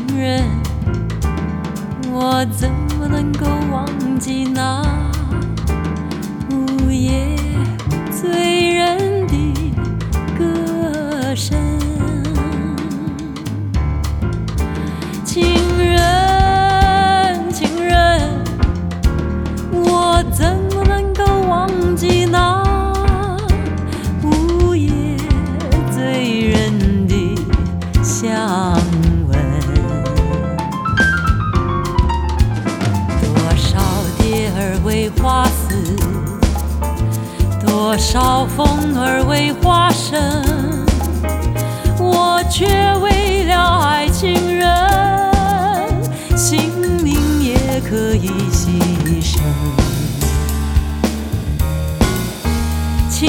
人，我怎么能够忘记那午夜醉人的歌声？情人，情人，我怎么能够忘记那午夜醉人的香吻？多少蝶儿为花死，多少风儿为花生，我却为了爱情人，性命也可以牺牲。情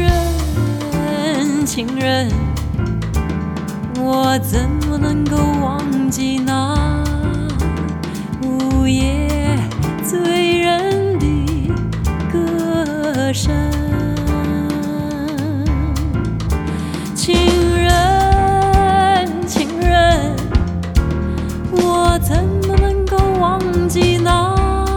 人，情人，我怎么能够忘记那午夜醉人的歌声？情人，情人，我怎么能够忘记那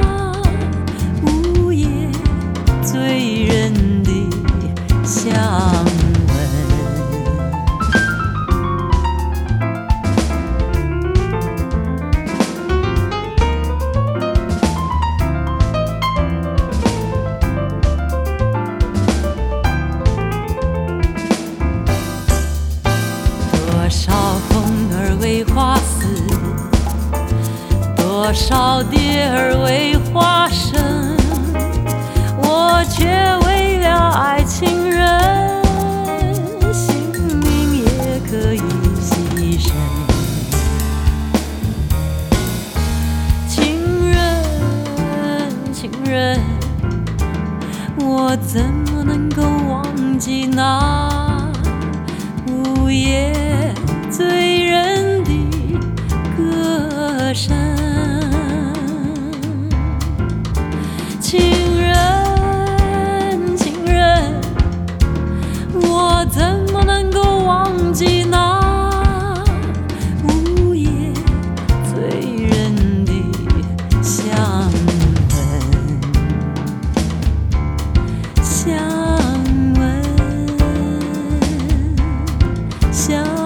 午夜醉人的香吻？多少风儿为花死，多少蝶儿为花生，我却为了爱情人，性命也可以牺牲。情人，情人，我怎么能够忘记那午夜醉人的歌声？情人，情人，我怎么能够忘记那午夜醉人的香吻？香吻，香吻。